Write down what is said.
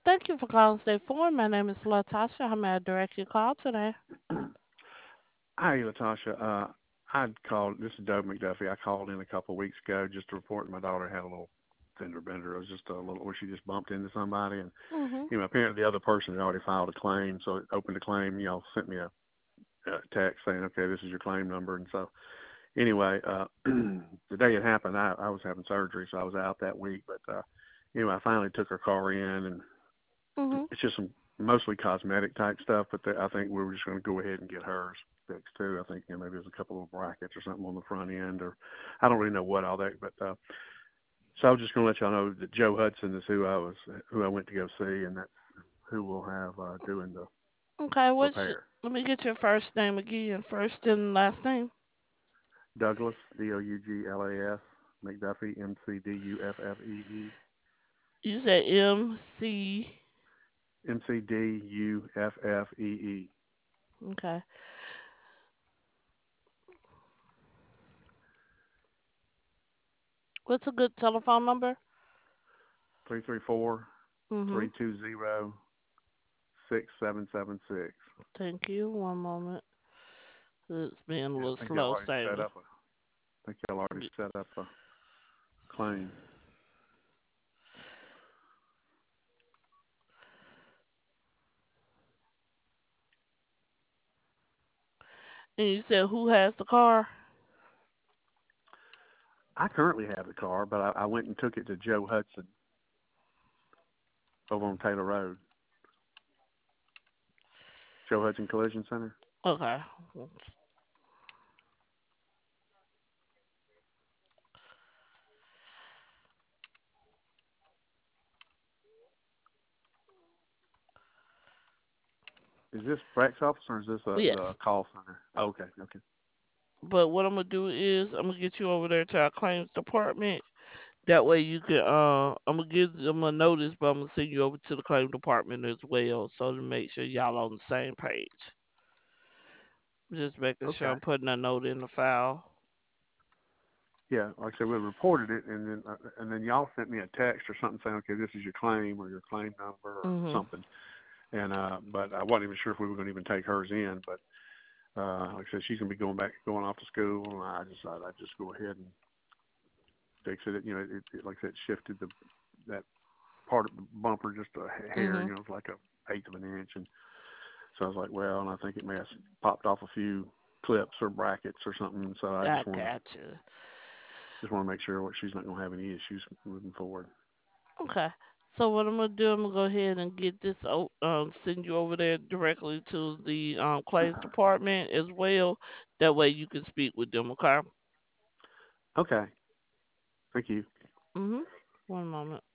Thank you for calling State Farm. My name is Latasha. How may I direct your call today? Hi, Latasha. I'd called. This is Doug McDuffie. I called in a couple of weeks ago just to report my daughter had a little fender bender. It was just a little where she just bumped into somebody, and Mhm. apparently the other person had already filed a claim, so it opened a claim. Sent me a text saying, okay, this is your claim number, and so anyway, the day it happened, I was having surgery, so I was out that week, but I finally took her car in, and Mhm. it's just some mostly cosmetic type stuff, but I think we were just going to go ahead and get hers fixed too. I think maybe there's a couple of brackets or something on the front end, or I don't really know what all that. But so I was just going to let y'all know that Joe Hudson is who I went to go see, and that's who will have doing the Okay. repair. Let me get your first name again. First and last name. Douglas Douglas McDuffie McDuffie. You said MC. McDuffie. Okay. What's a good telephone number? 334 Mhm. 320 6776. Thank you. One moment. It's being a Yeah, little I think y'all slow already set saving. up a. I think y'all already set up a claim. And you said who has the car? I currently have the car, but I went and took it to Joe Hudson over on Taylor Road. Joe Hudson Collision Center. Okay. Is this Breck's office or is this the Yes. call center? Oh, okay, okay, But what I'm gonna do is I'm gonna get you over there to our claims department. That way you can I'm gonna give them a notice, but I'm gonna send you over to the claim department as well, so to make sure y'all on the same page. Just making sure okay. I'm putting a note in the file. Yeah, like I said, we reported it, and then y'all sent me a text or something saying, okay, this is your claim or your claim number or Mhm. something. And but I wasn't even sure if we were going to even take hers in. But like I said, she's going to be going off to school, and I decided I'd just go ahead and fix it. Like I said, shifted that part of the bumper just a hair. Mhm. It's like a eighth of an inch, and so I was like, well, and I think it may have popped off a few clips or brackets or something. So I I got you. just want to make sure she's not going to have any issues moving forward. Okay. So what I'm gonna do, I'm gonna go ahead and get this send you over there directly to the claims department as well. That way you can speak with them. Okay. Okay, thank you. Mhm. One moment.